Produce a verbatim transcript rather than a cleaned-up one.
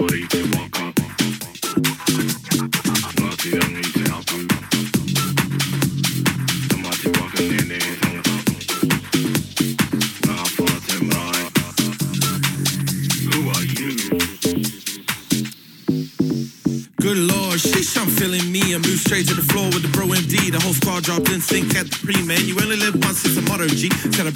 Good lord, sheesh, I'm feeling me. I moved straight to the floor with the bro M D. The whole squad dropped in sync at the pre-man. You only live once, it's a motto G. Said I